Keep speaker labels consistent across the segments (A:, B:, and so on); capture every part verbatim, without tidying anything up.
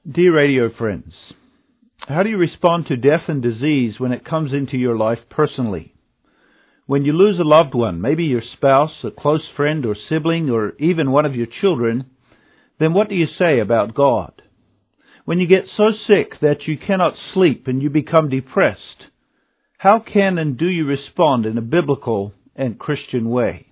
A: Dear radio friends, how do you respond to death and disease when it comes into your life personally? When you lose a loved one, maybe your spouse, a close friend or sibling, or even one of your children, then what do you say about God? When you get so sick that you cannot sleep and you become depressed, how can and do you respond in a biblical and Christian way?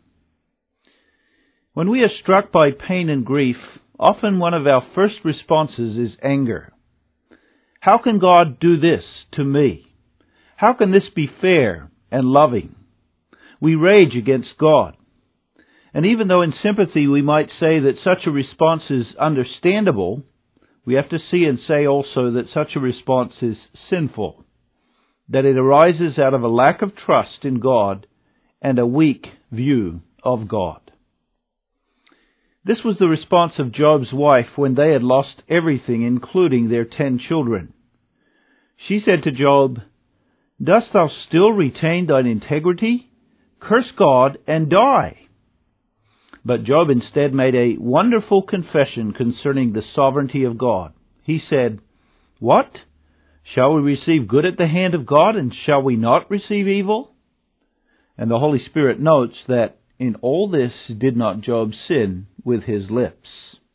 A: When we are struck by pain and grief, often one of our first responses is anger. How can God do this to me? How can this be fair and loving? We rage against God. And even though in sympathy we might say that such a response is understandable, we have to see and say also that such a response is sinful, that it arises out of a lack of trust in God and a weak view of God. This was the response of Job's wife when they had lost everything, including their ten children. She said to Job, "Dost thou still retain thine integrity? Curse God and die." But Job instead made a wonderful confession concerning the sovereignty of God. He said, "What? Shall we receive good at the hand of God, and shall we not receive evil?" And the Holy Spirit notes that in all this did not Job sin with his lips.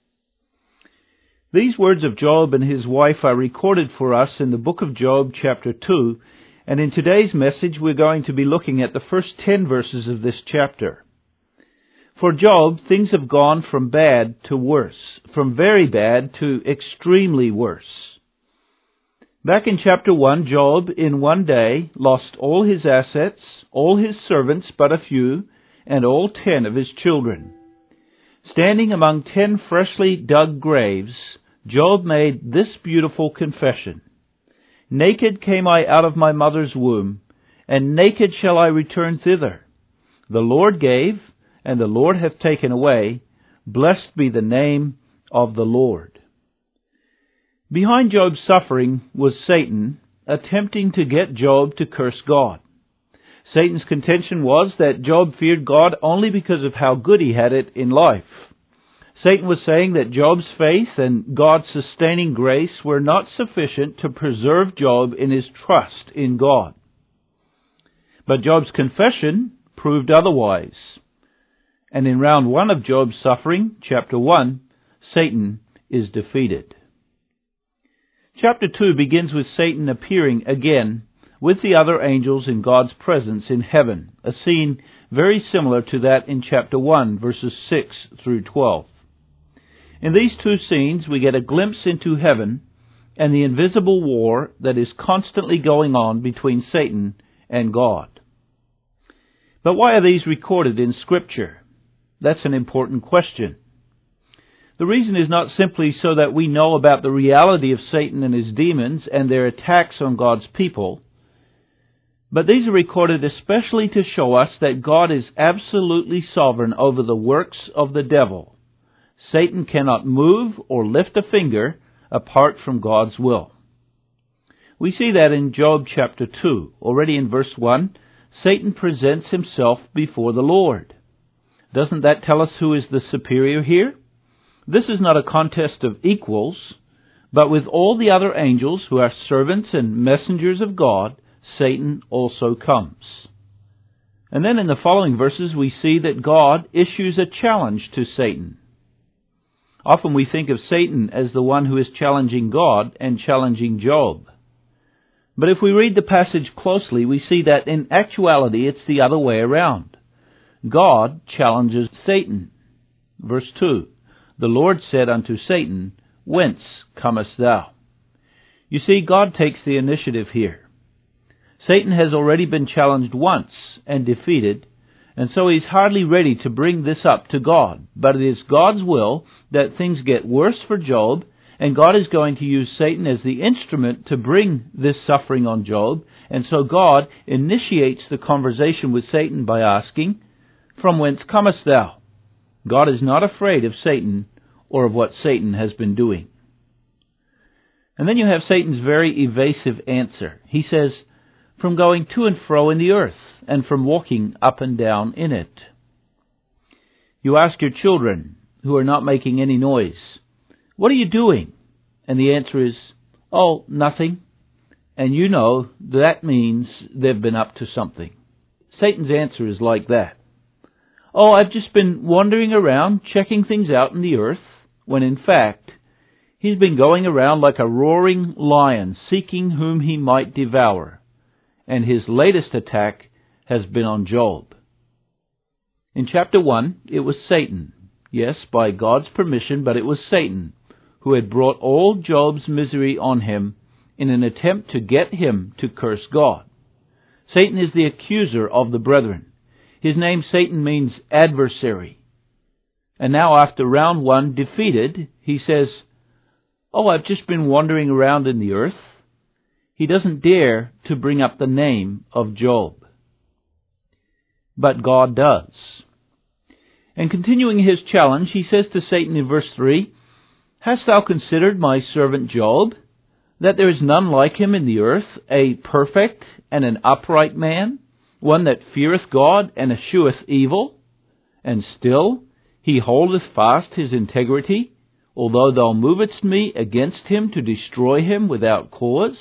A: These words of Job and his wife are recorded for us in the book of Job, chapter two, and in today's message we're going to be looking at the first ten verses of this chapter. For Job, things have gone from bad to worse, from very bad to extremely worse. Back in chapter one, Job, in one day, lost all his assets, all his servants but a few, and all ten of his children. Standing among ten freshly dug graves, Job made this beautiful confession: "Naked came I out of my mother's womb, and naked shall I return thither. The Lord gave, and the Lord hath taken away. Blessed be the name of the Lord." Behind Job's suffering was Satan, attempting to get Job to curse God. Satan's contention was that Job feared God only because of how good he had it in life. Satan was saying that Job's faith and God's sustaining grace were not sufficient to preserve Job in his trust in God. But Job's confession proved otherwise. And in round one of Job's suffering, chapter one, Satan is defeated. Chapter two begins with Satan appearing again with the other angels in God's presence in heaven, a scene very similar to that in chapter one, verses six through twelve. In these two scenes, we get a glimpse into heaven and the invisible war that is constantly going on between Satan and God. But why are these recorded in Scripture? That's an important question. The reason is not simply so that we know about the reality of Satan and his demons and their attacks on God's people, but these are recorded especially to show us that God is absolutely sovereign over the works of the devil. Satan cannot move or lift a finger apart from God's will. We see that in Job chapter two. Already in verse one, Satan presents himself before the Lord. Doesn't that tell us who is the superior here? This is not a contest of equals, but with all the other angels who are servants and messengers of God, Satan also comes. And then in the following verses we see that God issues a challenge to Satan. Often we think of Satan as the one who is challenging God and challenging Job. But if we read the passage closely, we see that in actuality it's the other way around. God challenges Satan. Verse two, "The Lord said unto Satan, Whence comest thou?" You see, God takes the initiative here. Satan has already been challenged once and defeated, and so he's hardly ready to bring this up to God. But it is God's will that things get worse for Job, and God is going to use Satan as the instrument to bring this suffering on Job. And so God initiates the conversation with Satan by asking, "From whence comest thou?" God is not afraid of Satan or of what Satan has been doing. And then you have Satan's very evasive answer. He says, "From going to and fro in the earth, and from walking up and down in it." You ask your children, who are not making any noise, "What are you doing?" And the answer is, oh, nothing. And you know that means they've been up to something. Satan's answer is like that. Oh, I've just been wandering around, checking things out in the earth, when in fact, he's been going around like a roaring lion, seeking whom he might devour. And his latest attack has been on Job. In chapter one, it was Satan. Yes, by God's permission, but it was Satan who had brought all Job's misery on him in an attempt to get him to curse God. Satan is the accuser of the brethren. His name, Satan, means adversary. And now after round one, defeated, he says, oh, I've just been wandering around in the earth. He doesn't dare to bring up the name of Job. But God does. And continuing his challenge, he says to Satan in verse three, hast thou considered my servant Job, that there is none like him in the earth, a perfect and an upright man, one that feareth God and escheweth evil? And still he holdeth fast his integrity, although thou movest me against him to destroy him without cause?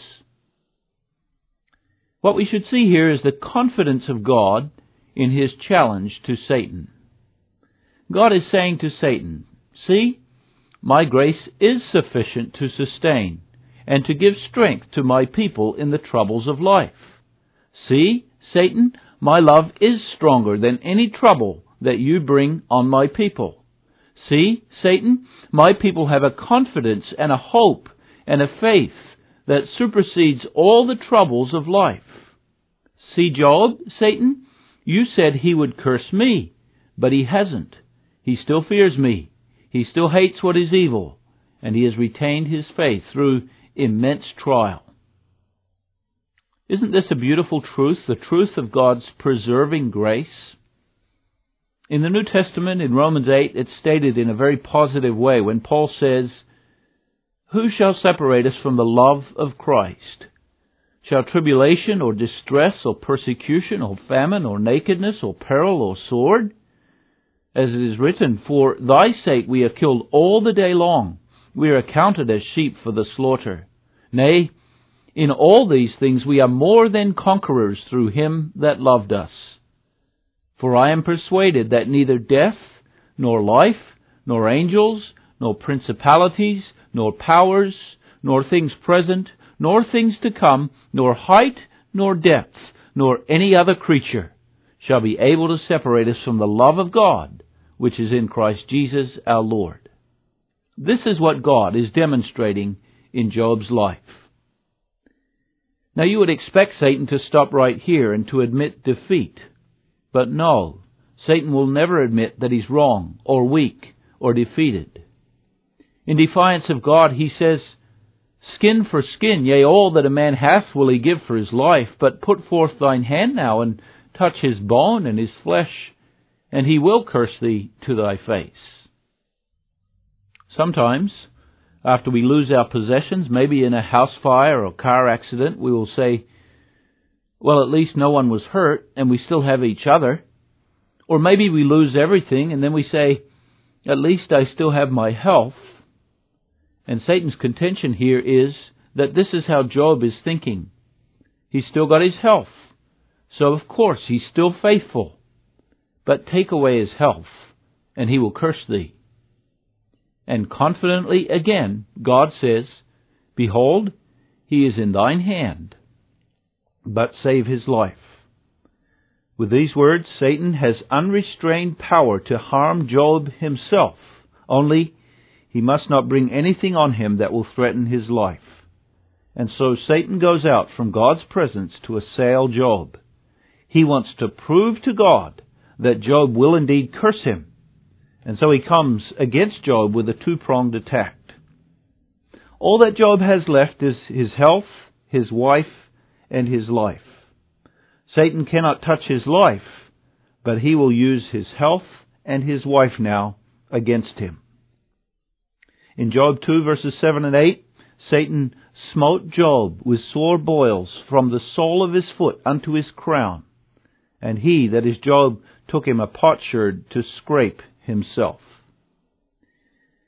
A: What we should see here is the confidence of God in his challenge to Satan. God is saying to Satan, see, my grace is sufficient to sustain and to give strength to my people in the troubles of life. See, Satan, my love is stronger than any trouble that you bring on my people. See, Satan, my people have a confidence and a hope and a faith that supersedes all the troubles of life. See, Job, Satan, you said he would curse me, but he hasn't. He still fears me. He still hates what is evil, and he has retained his faith through immense trial. Isn't this a beautiful truth, the truth of God's preserving grace? In the New Testament, in Romans eight, it's stated in a very positive way when Paul says, who shall separate us from the love of Christ? Shall tribulation or distress or persecution or famine or nakedness or peril or sword? As it is written, for thy sake we are killed all the day long. We are accounted as sheep for the slaughter. Nay, in all these things we are more than conquerors through him that loved us. For I am persuaded that neither death, nor life, nor angels, nor principalities, nor powers, nor things present, nor things to come, nor height, nor depth, nor any other creature shall be able to separate us from the love of God, which is in Christ Jesus our Lord. This is what God is demonstrating in Job's life. Now you would expect Satan to stop right here and to admit defeat. But no, Satan will never admit that he's wrong or weak or defeated. In defiance of God, he says, skin for skin, yea, all that a man hath will he give for his life, but put forth thine hand now and touch his bone and his flesh, and he will curse thee to thy face. Sometimes, after we lose our possessions, maybe in a house fire or car accident, we will say, well, at least no one was hurt, and we still have each other. Or maybe we lose everything, and then we say, at least I still have my health. And Satan's contention here is that this is how Job is thinking. He's still got his health. So of course he's still faithful. But take away his health, and he will curse thee. And confidently again, God says, behold, he is in thine hand, but save his life. With these words, Satan has unrestrained power to harm Job himself, only he must not bring anything on him that will threaten his life. And so Satan goes out from God's presence to assail Job. He wants to prove to God that Job will indeed curse him. And so he comes against Job with a two-pronged attack. All that Job has left is his health, his wife, and his life. Satan cannot touch his life, but he will use his health and his wife now against him. In Job two, verses seven and eight, Satan smote Job with sore boils from the sole of his foot unto his crown. And he, that is Job, took him a potsherd to scrape himself.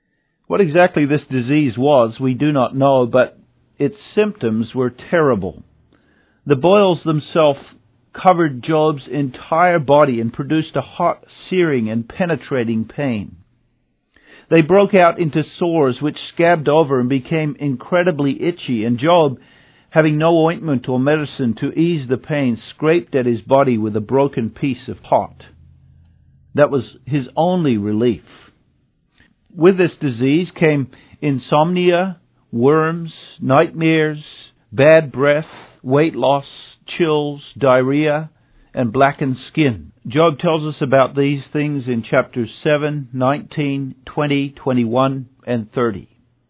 A: What exactly this disease was, we do not know, but its symptoms were terrible. The boils themselves covered Job's entire body and produced a hot, searing, and penetrating pain. They broke out into sores which scabbed over and became incredibly itchy, and Job, having no ointment or medicine to ease the pain, scraped at his body with a broken piece of pot. That was his only relief. With this disease came insomnia, worms, nightmares, bad breath, weight loss, chills, diarrhea, and blackened skin. Job tells us about these things in chapters seven, nineteen, twenty, twenty-one, and thirty.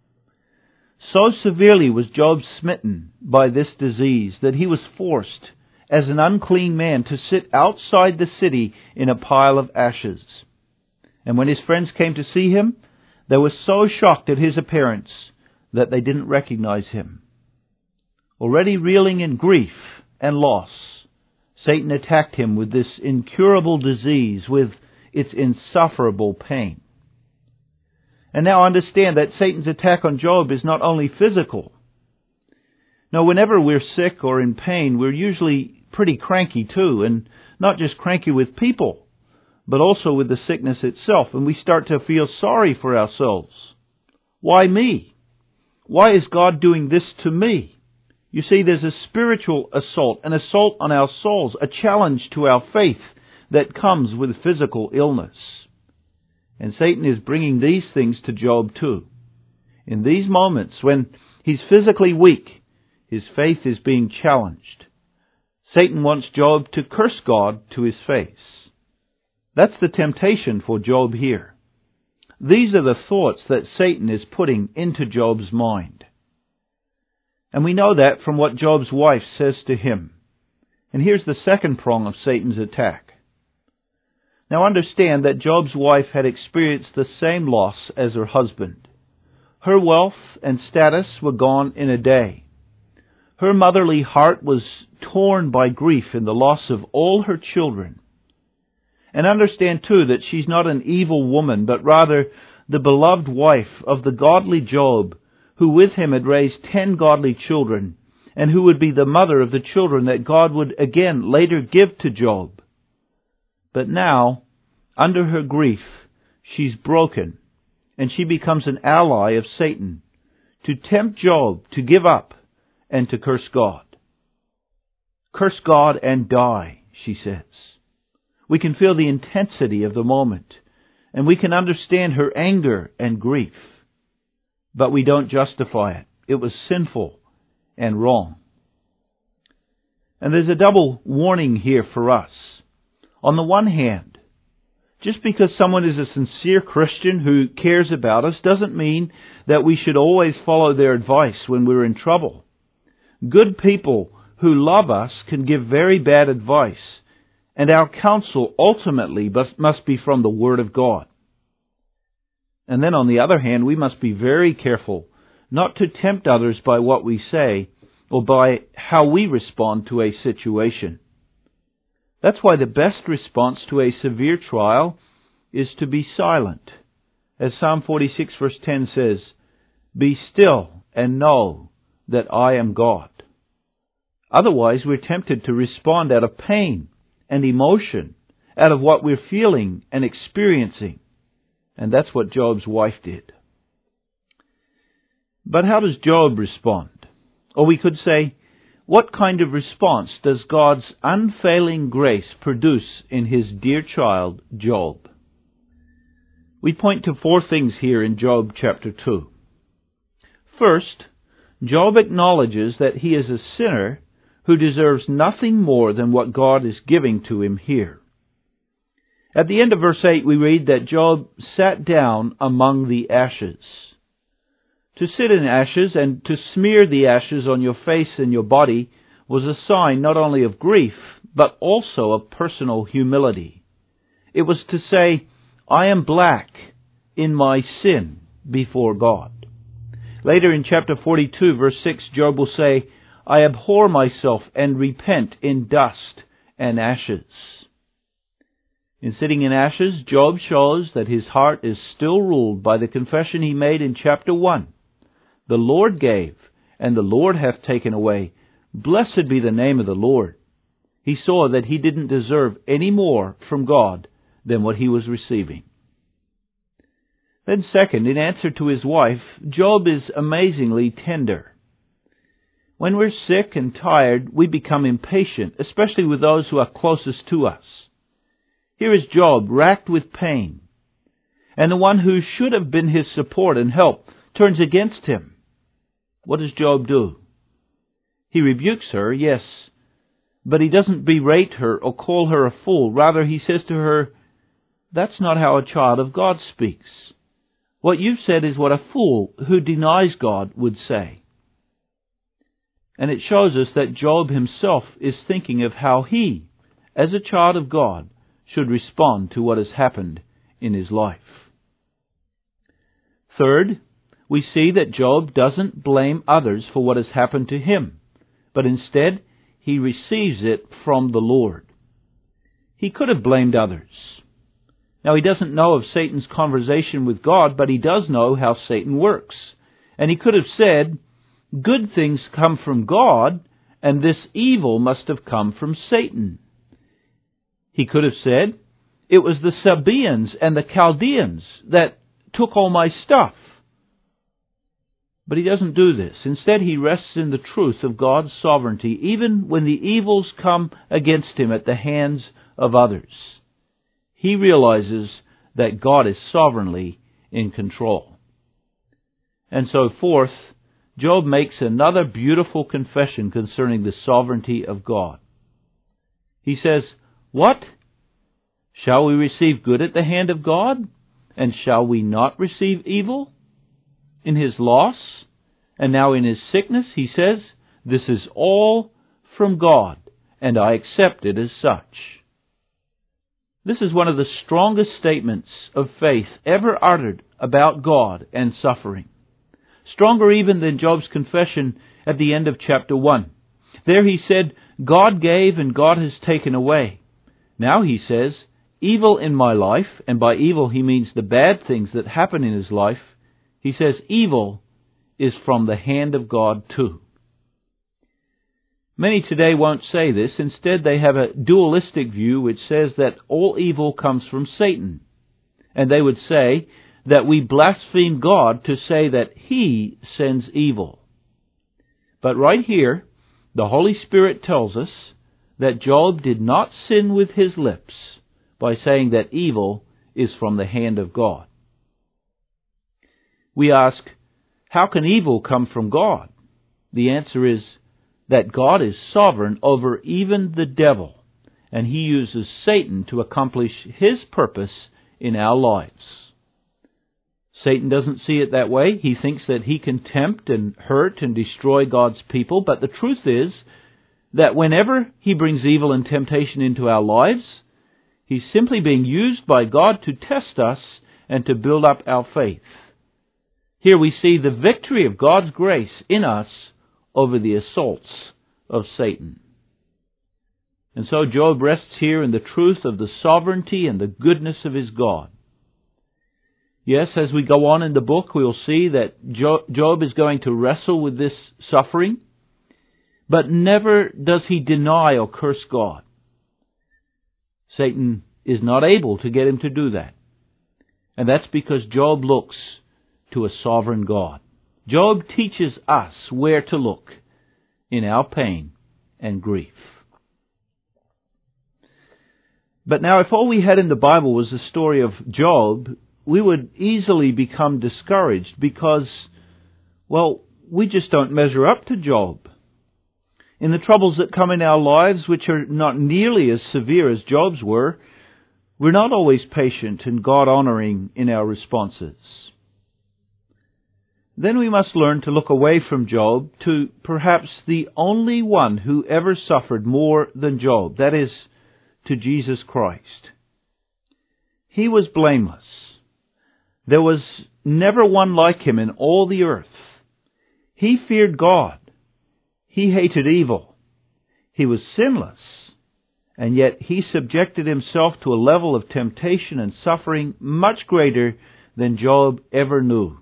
A: So severely was Job smitten by this disease that he was forced, as an unclean man, to sit outside the city in a pile of ashes. And when his friends came to see him, they were so shocked at his appearance that they didn't recognize him. Already reeling in grief and loss, Satan attacked him with this incurable disease, with its insufferable pain. And now understand that Satan's attack on Job is not only physical. No, whenever we're sick or in pain, we're usually pretty cranky too, and not just cranky with people, but also with the sickness itself, and we start to feel sorry for ourselves. Why me? Why is God doing this to me? You see, there's a spiritual assault, an assault on our souls, a challenge to our faith that comes with physical illness. And Satan is bringing these things to Job too. In these moments when he's physically weak, his faith is being challenged. Satan wants Job to curse God to his face. That's the temptation for Job here. These are the thoughts that Satan is putting into Job's mind. And we know that from what Job's wife says to him. And here's the second prong of Satan's attack. Now understand that Job's wife had experienced the same loss as her husband. Her wealth and status were gone in a day. Her motherly heart was torn by grief in the loss of all her children. And understand too that she's not an evil woman, but rather the beloved wife of the godly Job, who with him had raised ten godly children, and who would be the mother of the children that God would again later give to Job. But now, under her grief, she's broken, and she becomes an ally of Satan, to tempt Job to give up and to curse God. Curse God and die, she says. We can feel the intensity of the moment, and we can understand her anger and grief. But we don't justify it. It was sinful and wrong. And there's a double warning here for us. On the one hand, just because someone is a sincere Christian who cares about us doesn't mean that we should always follow their advice when we're in trouble. Good people who love us can give very bad advice, and our counsel ultimately must be from the Word of God. And then on the other hand, we must be very careful not to tempt others by what we say or by how we respond to a situation. That's why the best response to a severe trial is to be silent. As Psalm forty-six verse ten says, "Be still and know that I am God." Otherwise, we're tempted to respond out of pain and emotion, out of what we're feeling and experiencing. And that's what Job's wife did. But how does Job respond? Or we could say, what kind of response does God's unfailing grace produce in His dear child, Job? We point to four things here in Job chapter two. First, Job acknowledges that he is a sinner who deserves nothing more than what God is giving to him here. At the end of verse eight, we read that Job sat down among the ashes. To sit in ashes and to smear the ashes on your face and your body was a sign not only of grief, but also of personal humility. It was to say, I am black in my sin before God. Later in chapter forty-two, verse six, Job will say, I abhor myself and repent in dust and ashes. In Sitting in Ashes, Job shows that his heart is still ruled by the confession he made in chapter one. The Lord gave, and the Lord hath taken away. Blessed be the name of the Lord. He saw that he didn't deserve any more from God than what he was receiving. Then second, in answer to his wife, Job is amazingly tender. When we're sick and tired, we become impatient, especially with those who are closest to us. Here is Job, racked with pain, and the one who should have been his support and help turns against him. What does Job do? He rebukes her, yes, but he doesn't berate her or call her a fool. Rather, he says to her, "That's not how a child of God speaks. What you've said is what a fool who denies God would say." And it shows us that Job himself is thinking of how he, as a child of God, should respond to what has happened in his life. Third, we see that Job doesn't blame others for what has happened to him, but instead he receives it from the Lord. He could have blamed others. Now, he doesn't know of Satan's conversation with God, but he does know how Satan works. And he could have said, "Good things come from God, and this evil must have come from Satan." He could have said, "It was the Sabaeans and the Chaldeans that took all my stuff." But he doesn't do this. Instead, he rests in the truth of God's sovereignty, even when the evils come against him at the hands of others. He realizes that God is sovereignly in control. And so, fourth, Job makes another beautiful confession concerning the sovereignty of God. He says, "What? Shall we receive good at the hand of God? And shall we not receive evil?" In his loss, and now in his sickness, he says, "This is all from God, and I accept it as such." This is one of the strongest statements of faith ever uttered about God and suffering. Stronger even than Job's confession at the end of chapter one. There he said, "God gave and God has taken away." Now he says, "Evil in my life," and by evil he means the bad things that happen in his life. He says, "Evil is from the hand of God too." Many today won't say this. Instead, they have a dualistic view which says that all evil comes from Satan. And they would say that we blaspheme God to say that He sends evil. But right here, the Holy Spirit tells us that Job did not sin with his lips by saying that evil is from the hand of God. We ask, how can evil come from God? The answer is that God is sovereign over even the devil, and He uses Satan to accomplish His purpose in our lives. Satan doesn't see it that way. He thinks that he can tempt and hurt and destroy God's people, but the truth is that whenever he brings evil and temptation into our lives, he's simply being used by God to test us and to build up our faith. Here we see the victory of God's grace in us over the assaults of Satan. And so Job rests here in the truth of the sovereignty and the goodness of his God. Yes, as we go on in the book, we'll see that Job is going to wrestle with this suffering, but never does he deny or curse God. Satan is not able to get him to do that. And that's because Job looks to a sovereign God. Job teaches us where to look in our pain and grief. But now, if all we had in the Bible was the story of Job, we would easily become discouraged because, well, we just don't measure up to Job. In the troubles that come in our lives, which are not nearly as severe as Job's were, we're not always patient and God-honoring in our responses. Then we must learn to look away from Job to perhaps the only one who ever suffered more than Job, that is, to Jesus Christ. He was blameless. There was never one like him in all the earth. He feared God. He hated evil. He was sinless. and yet he subjected himself to a level of temptation and suffering much greater than Job ever knew.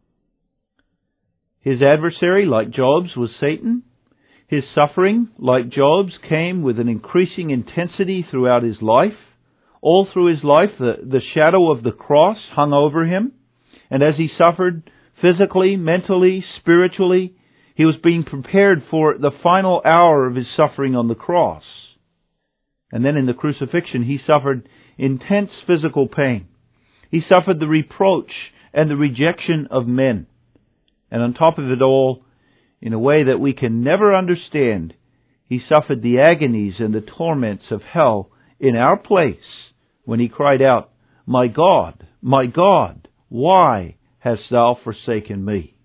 A: His adversary, like Job's, was Satan. His suffering, like Job's, came with an increasing intensity throughout his life. All through his life, the, the shadow of the cross hung over him. And as he suffered physically, mentally, spiritually, he was being prepared for the final hour of his suffering on the cross. And then in the crucifixion, he suffered intense physical pain. He suffered the reproach and the rejection of men. And on top of it all, in a way that we can never understand, he suffered the agonies and the torments of hell in our place when he cried out, "My God, my God, why hast thou forsaken me?"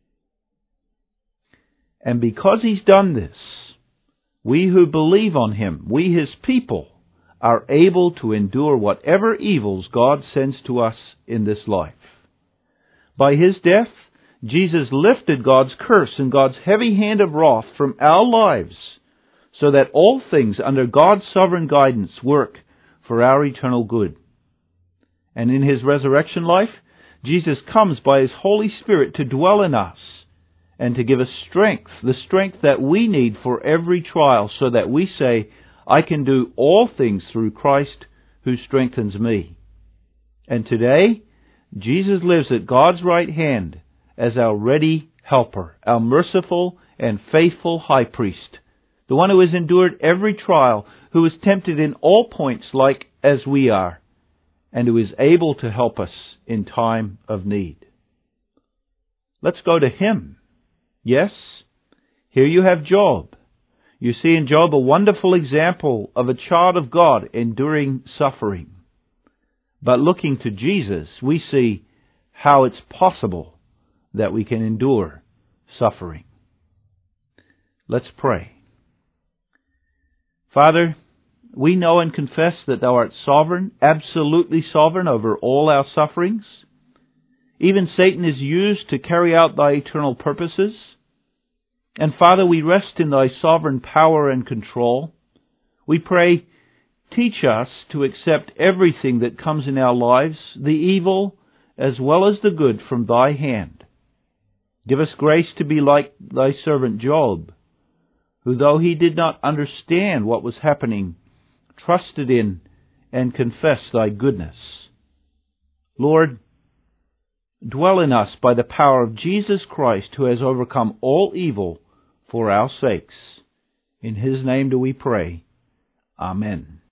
A: And because he's done this, we who believe on him, we his people, are able to endure whatever evils God sends to us in this life. By his death, Jesus lifted God's curse and God's heavy hand of wrath from our lives, so that all things under God's sovereign guidance work for our eternal good. And in his resurrection life, Jesus comes by his Holy Spirit to dwell in us and to give us strength, the strength that we need for every trial, so that we say, "I can do all things through Christ who strengthens me." And today, Jesus lives at God's right hand as our ready helper, our merciful and faithful high priest, the one who has endured every trial, who is tempted in all points like as we are, and who is able to help us in time of need. Let's go to him. Yes, here you have Job. You see in Job a wonderful example of a child of God enduring suffering. But looking to Jesus, we see how it's possible that we can endure suffering. Let's pray. Father, we know and confess that thou art sovereign, absolutely sovereign over all our sufferings. Even Satan is used to carry out thy eternal purposes. And Father, we rest in thy sovereign power and control. We pray, teach us to accept everything that comes in our lives, the evil as well as the good, from thy hand. Give us grace to be like thy servant Job, who, though he did not understand what was happening, trusted in and confessed thy goodness. Lord, dwell in us by the power of Jesus Christ, who has overcome all evil for our sakes. In his name do we pray. Amen.